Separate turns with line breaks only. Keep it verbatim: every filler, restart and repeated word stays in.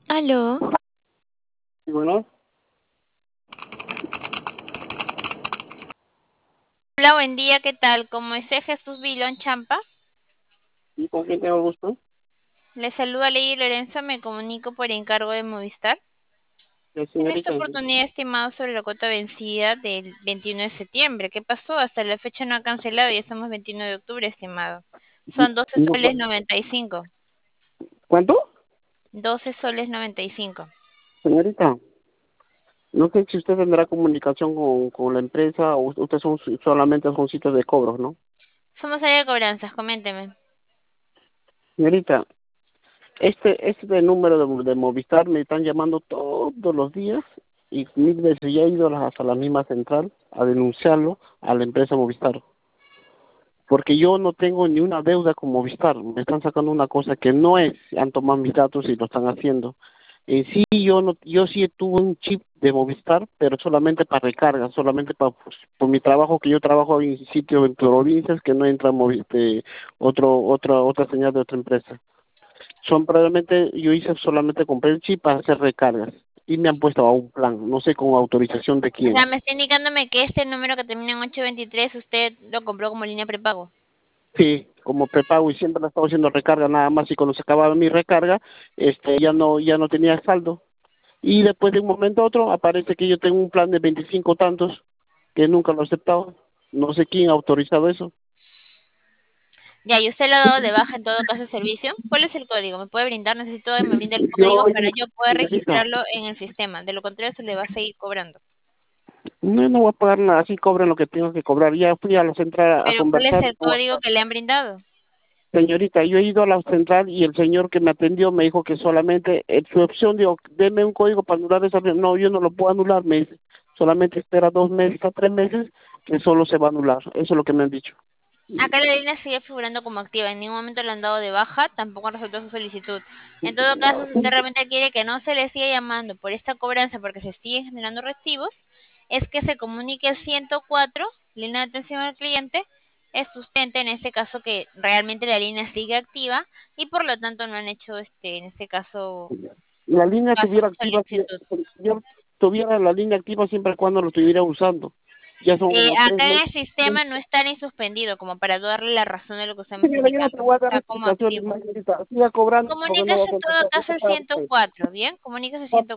Aló.
Y bueno,
Hola, buen día, ¿qué tal? Como es Jesús Vilón Champa,
¿y con quién tengo gusto?
le saluda Ley Lorenzo, me comunico por encargo de Movistar.
La
En esta
señorita,
oportunidad, estimado sobre la cuota vencida del veintiuno de septiembre. ¿Qué pasó? Hasta la fecha no ha cancelado, ya estamos veintiuno de octubre, estimado. Son doce
no,
soles noventa y cinco.
¿cuánto?
doce soles noventa y cinco.
Señorita, no sé si usted tendrá comunicación con, con la empresa o ustedes son solamente son sitios de cobros, ¿no?
Somos área de cobranzas, coménteme.
Señorita, este este de número de, de Movistar me están llamando todos los días y mil veces ya he ido a la- hasta la misma central a denunciarlo a la empresa Movistar. Porque yo no tengo ni una deuda con Movistar, me están sacando una cosa que no es, han tomado mis datos y lo están haciendo. En sí, yo no, yo sí tuve un chip de Movistar, pero solamente para recarga, solamente para, pues, por mi trabajo, que yo trabajo en sitios en provincias que no entra movi- este, otro, otra, otra señal de otra empresa. Son probablemente, yo hice solamente compré el chip para hacer recargas y me han puesto a un plan, no sé con autorización de
O sea,
quién.
me está indicándome que este número que termina en ocho veintitrés usted lo compró como línea prepago.
Sí, como prepago y siempre la estaba haciendo recarga nada más y cuando se acababa mi recarga, este, ya no, ya no tenía saldo. Y después de un momento a otro aparece que yo tengo un plan de veinticinco tantos que nunca lo he aceptado. No sé quién ha autorizado eso.
Ya, ¿y usted lo ha dado de baja en todo caso de servicio? ¿Cuál es el código? ¿Me puede brindar? Necesito que me brinde el
Yo,
código para yo poder
señorita,
registrarlo en el sistema. De lo contrario, se le va a seguir cobrando.
no, no voy a pagar nada, así cobren lo que tengo que cobrar. Ya fui a la central a
Pero ¿cuál es
conversar.
el código que le han brindado?
Señorita, yo he ido a la central y el señor que me atendió me dijo que solamente en su opción, digo, deme un código para anular esa. No, yo no lo puedo anular, me dice. Solamente espera dos meses a tres meses que solo se va a anular. Eso es lo que me han dicho.
Acá la línea sigue figurando como activa. En ningún momento le han dado de baja, tampoco han resuelto su solicitud. En todo caso, si usted realmente quiere que no se le siga llamando por esta cobranza porque se siguen generando recibos, es que se comunique al ciento cuatro, línea de atención al cliente, es sustente en este caso que realmente la línea sigue activa y por lo tanto no han hecho este en este caso
La línea
caso a
estuviera
su
activa, si
solicitud.
yo tuviera la línea activa siempre y cuando lo estuviera usando. Ya son
Eh,
como tres
acá en
meses.
el sistema no está ni suspendido como para darle la razón de lo que usted me está
Señora, yo no te
indicando.
voy a dar
Está como
explicaciones,
activo.
señorita. Siga cobrando porque no va a
Comuníquese en todo
contestar.
caso
Eso
al
para
ciento
usted.
cuatro, ¿bien? Comuníquese al ciento cuatro.